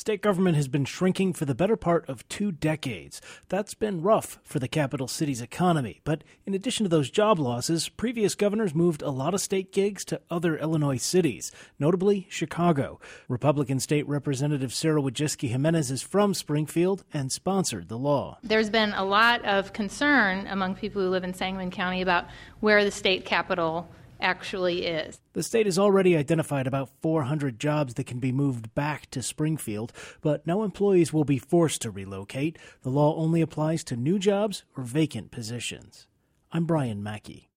State government has been shrinking for the better part of 2 decades. That's been rough for the capital city's economy. But in addition to those job losses, previous governors moved a lot of state gigs to other Illinois cities, notably Chicago. Republican State Representative Sarah Wojcicki-Jimenez is from Springfield and sponsored the law. There's been a lot of concern among people who live in Sangamon County about where the state capital actually is. The state has already identified about 400 jobs that can be moved back to Springfield, but no employees will be forced to relocate. The law only applies to new jobs or vacant positions. I'm Brian Mackey.